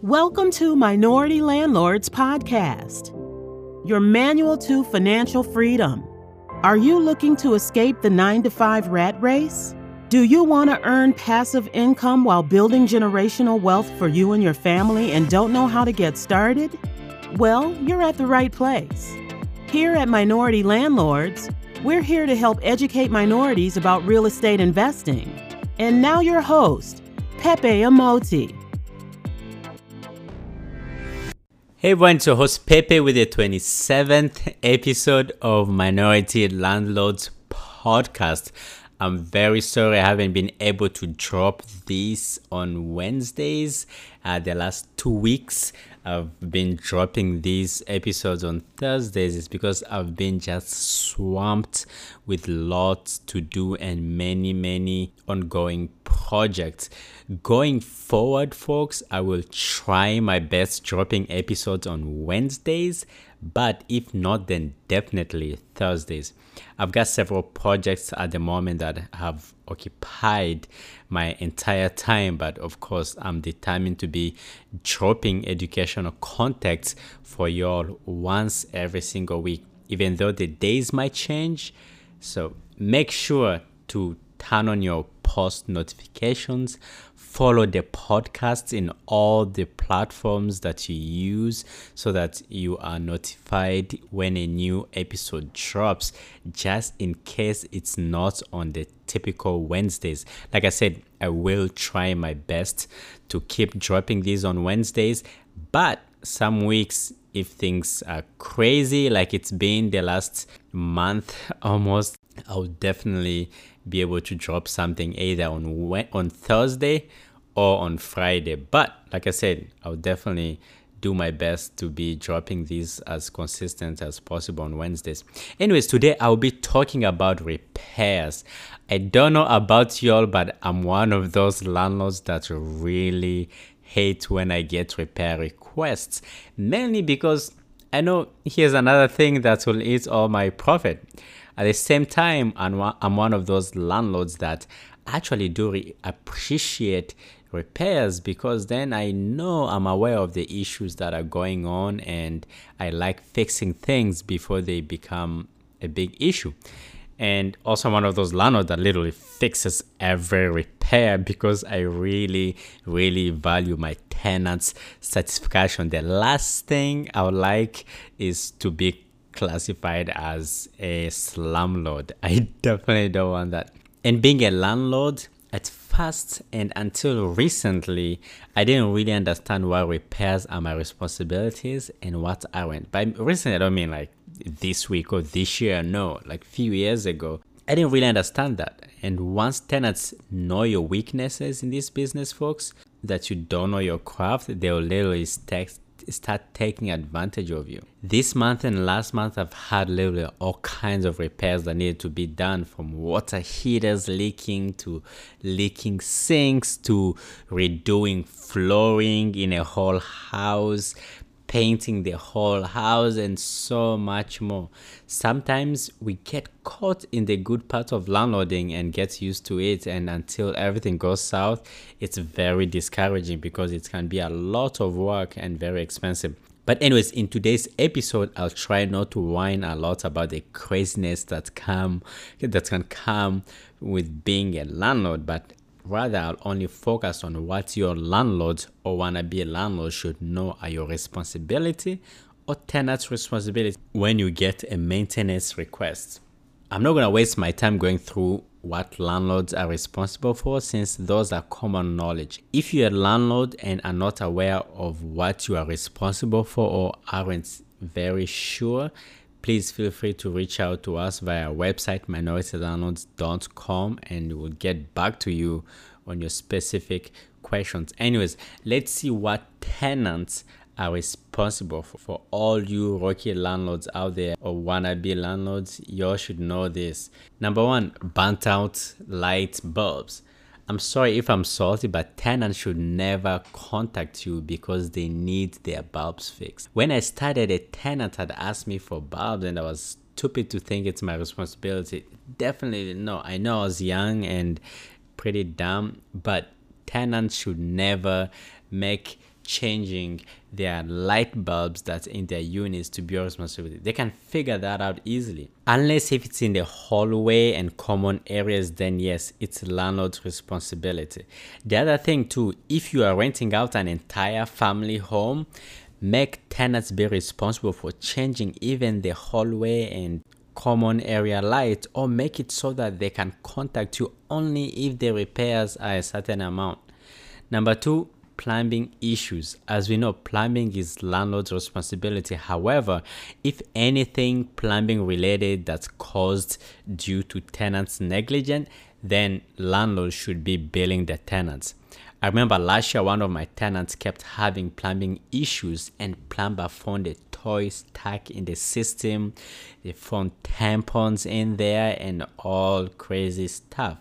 Welcome to Minority Landlords Podcast, your manual to financial freedom. Are you looking to escape the 9-to-5 rat race? Do you want to earn passive income while building generational wealth for you and your family and don't know how to get started? Well, you're at the right place. Here at Minority Landlords, we're here to help educate minorities about real estate investing. And now your host, Pepe Amoti. Hey everyone, it's your host Pepe with the 27th episode of Minority Landlords Podcast. I'm very sorry I haven't been able to drop these on Wednesdays. The last 2 weeks, I've been dropping these episodes on Thursdays. It's because I've been just swamped with lots to do and many ongoing projects. Going forward, folks, I will try my best dropping episodes on Wednesdays, but if not, then definitely Thursdays. I've got several projects at the moment that have occupied my entire time, but of course, I'm determined to be dropping educational content for y'all once every single week, even though the days might change. So make sure to turn on your post notifications, follow the podcast in all the platforms that you use so that you are notified when a new episode drops, just in case it's not on the typical Wednesdays. Like I said, I will try my best to keep dropping these on Wednesdays, but some weeks, if things are crazy like it's been the last month almost, I'll definitely be able to drop something either on Thursday or on Friday. But like I said, I'll definitely do my best to be dropping these as consistent as possible on Wednesdays. Anyways, today I'll be talking about repairs. I don't know about y'all, but I'm one of those landlords that really hate when I get repair requests, mainly because I know here's another thing that will eat all my profit. At the same time, I'm one of those landlords that actually do appreciate repairs, because then I know I'm aware of the issues that are going on and I like fixing things before they become a big issue. And also one of those landlords that literally fixes every repair, because I really value my tenants' satisfaction. The last thing I would like is to be classified as a slumlord. I definitely don't want that. And being a landlord, at first and until recently, I didn't really understand why repairs are my responsibilities and what aren't. By recently, I don't mean like this week or this year. No, like a few years ago, I didn't really understand that. And once tenants know your weaknesses in this business, folks, that you don't know your craft, they'll literally start taking advantage of you. This month and last month, I've had literally all kinds of repairs that needed to be done, from water heaters leaking to leaking sinks to redoing flooring in a whole house, painting the whole house, and so much more. Sometimes we get caught in the good part of landlording and get used to it, and until everything goes south, it's very discouraging because it can be a lot of work and very expensive. But anyways, in today's episode, I'll try not to whine a lot about the craziness that can come with being a landlord, but rather, I'll only focus on what your landlord or wannabe landlord should know are your responsibility or tenant's responsibility when you get a maintenance request. I'm not going to waste my time going through what landlords are responsible for, since those are common knowledge. If you're a landlord and are not aware of what you are responsible for or aren't very sure, please feel free to reach out to us via our website, minoritylandlords.com, and we'll get back to you on your specific questions. Anyways, let's see what tenants are responsible for. For all you rookie landlords out there or wannabe landlords, you should know this. Number one, burnt out light bulbs. I'm sorry if I'm salty, but tenants should never contact you because they need their bulbs fixed. When I started, a tenant had asked me for bulbs and I was stupid to think it's my responsibility. Definitely no. I know I was young and pretty dumb, but tenants should never make changing their light bulbs that's in their units to be your responsibility. They can figure that out easily. Unless if it's in the hallway and common areas, then yes, it's landlord's responsibility. The other thing too, if you are renting out an entire family home, make tenants be responsible for changing even the hallway and common area light, or make it so that they can contact you only if the repairs are a certain amount. Number 2, plumbing issues. As we know, plumbing is landlord's responsibility. However, if anything plumbing related that's caused due to tenants' negligence, then landlord should be billing the tenants. I remember last year one of my tenants kept having plumbing issues, and plumber found a toy stuck in the system. They found tampons in there and all crazy stuff.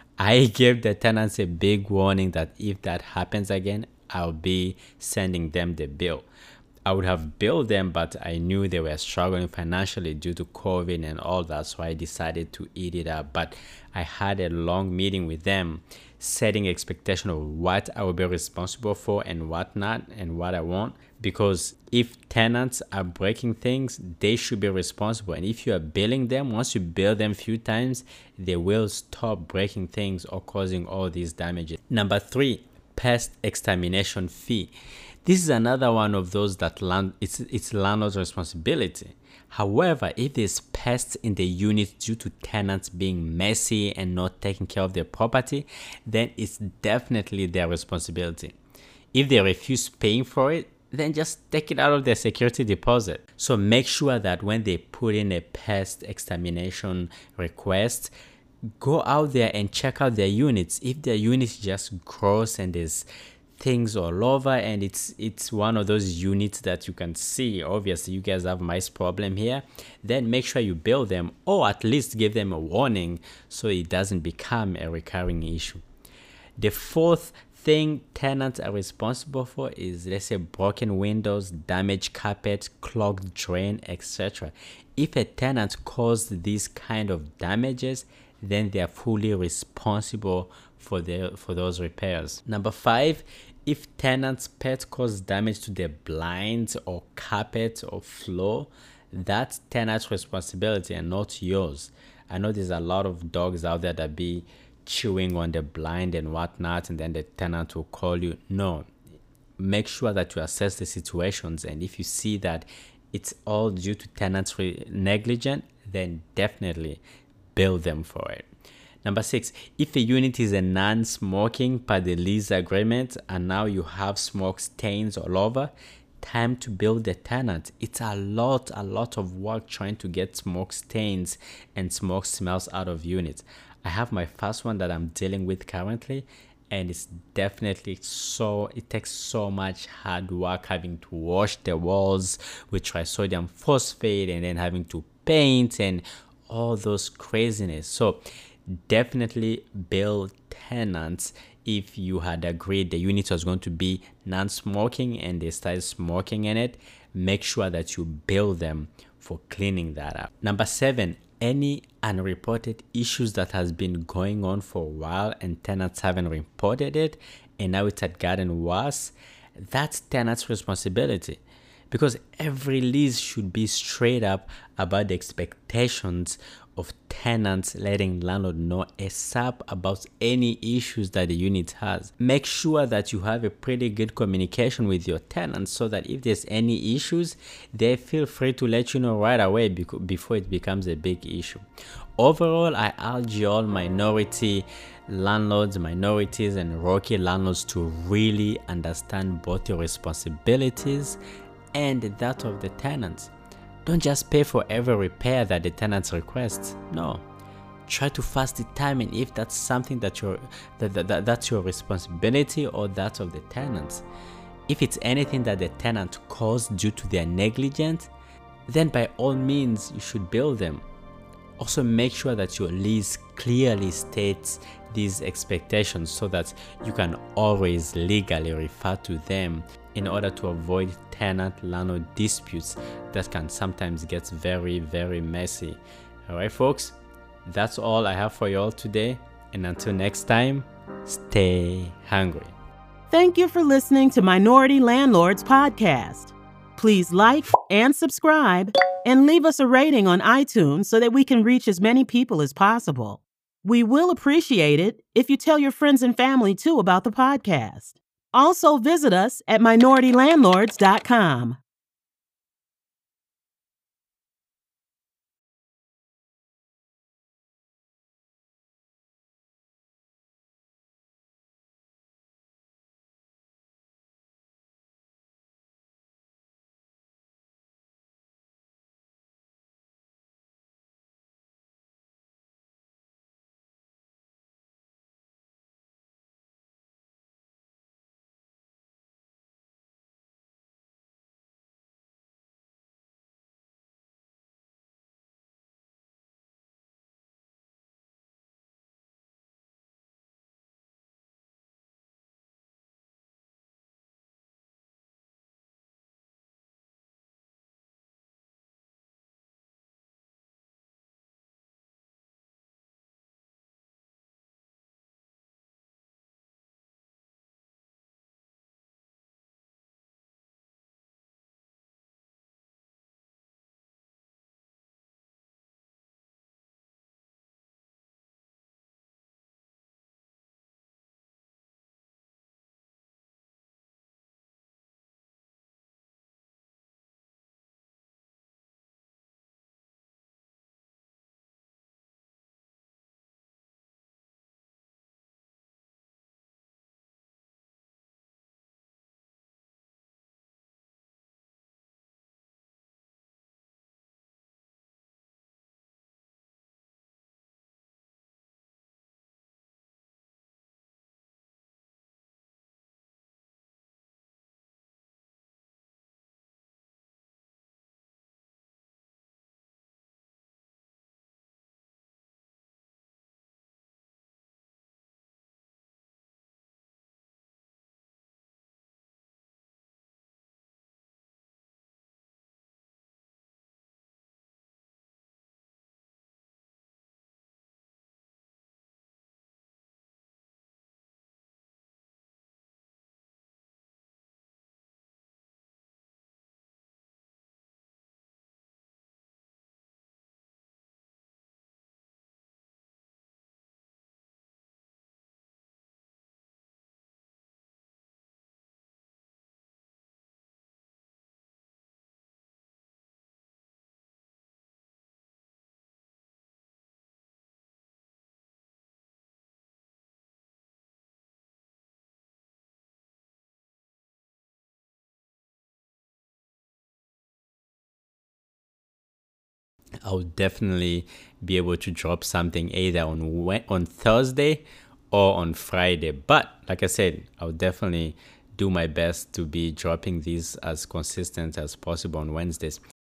I gave the tenants a big warning that if that happens again, I'll be sending them the bill. I would have billed them, but I knew they were struggling financially due to COVID and all that, so I decided to eat it up. But I had a long meeting with them, setting expectation of what I will be responsible for and what not, and what I want. Because if tenants are breaking things, they should be responsible. And if you are billing them, once you bill them a few times, they will stop breaking things or causing all these damages. Number 3, pest extermination fee. This is another one of those that it's landlord's responsibility. However, if there's pests in the unit due to tenants being messy and not taking care of their property, then it's definitely their responsibility. If they refuse paying for it, then just take it out of their security deposit. So make sure that when they put in a pest extermination request, go out there and check out their units. If their unit is just gross and there's things all over, and it's one of those units that you can see, obviously you guys have mice problem here, then make sure you bill them, or at least give them a warning so it doesn't become a recurring issue. The 4th thing tenants are responsible for is, let's say, broken windows, damaged carpet, clogged drain, etc. If a tenant caused these kind of damages, then they are fully responsible for those repairs. Number 5, if tenants' pet cause damage to their blinds or carpet or floor, that's tenant's responsibility and not yours. I know there's a lot of dogs out there that be chewing on the blind and whatnot, and then the tenant will call you. No, make sure that you assess the situations, and if you see that it's all due to tenants' negligence, then definitely bill them for it. Number 6, if a unit is a non-smoking per the lease agreement and now you have smoke stains all over, time to bill the tenant. It's a lot of work trying to get smoke stains and smoke smells out of units. I have my first one that I'm dealing with currently, and it's definitely it takes so much hard work having to wash the walls with trisodium phosphate and then having to paint and all those craziness. So definitely bill tenants. If you had agreed the unit was going to be non-smoking and they started smoking in it, make sure that you bill them for cleaning that up. Number 7, any unreported issues that has been going on for a while and tenants haven't reported it and now it had gotten worse, that's tenants' responsibility. Because every lease should be straight up about the expectations of tenants, letting landlord know ASAP about any issues that the unit has. Make sure that you have a pretty good communication with your tenants so that if there's any issues, they feel free to let you know right away before it becomes a big issue. Overall, I urge all minority landlords, minorities, and rookie landlords to really understand both your responsibilities and that of the tenants. Don't just pay for every repair that the tenants request. No. Try to first determine if that's something that's your responsibility or that of the tenants. If it's anything that the tenant caused due to their negligence, then by all means you should bill them. Also make sure that your lease clearly states these expectations so that you can always legally refer to them in order to avoid tenant-landlord disputes that can sometimes get very, very messy. Alright folks, that's all I have for you all today, and until next time, stay hungry. Thank you for listening to Minority Landlords Podcast. Please like and subscribe and leave us a rating on iTunes so that we can reach as many people as possible. We will appreciate it if you tell your friends and family too about the podcast. Also visit us at minoritylandlords.com. I'll definitely be able to drop something either on Thursday or on Friday. But like I said, I'll definitely do my best to be dropping these as consistent as possible on Wednesdays.